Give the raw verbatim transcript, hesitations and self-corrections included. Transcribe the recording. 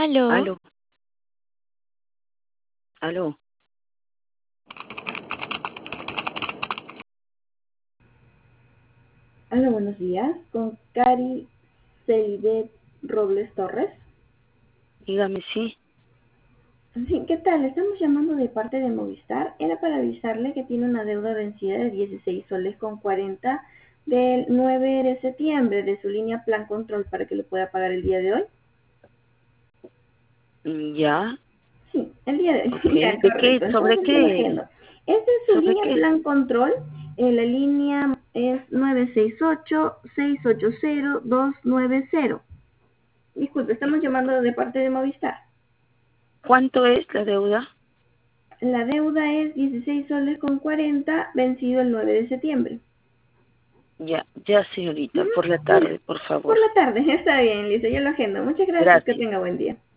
Aló, Aló, aló. Hola, buenos días. Con Cari Celibet Robles Torres. Dígame, sí. Sí, ¿qué tal? Estamos llamando de parte de Movistar. Era para avisarle que tiene una deuda vencida de dieciséis soles con cuarenta del nueve de septiembre de su línea Plan Control para que lo pueda pagar el día de hoy. Mm, ¿Ya? Sí, el día de hoy. Ok. Ya, ¿De qué? correcto. ¿Sobre Entonces se lo qué es? agendo. Esta es su ¿Sobre línea qué? Plan Control. Eh, la línea es nueve seis ocho, seis ocho cero, dos nueve cero. Disculpe, estamos llamando de parte de Movistar. ¿Cuánto es la deuda? La deuda es dieciséis soles con cuarenta, vencido el nueve de septiembre. Ya, ya, señorita, por la ¿Mm? tarde, por favor. Por la tarde, está bien, Lisa, yo lo agendo. Muchas gracias, que Gracias. tenga buen día.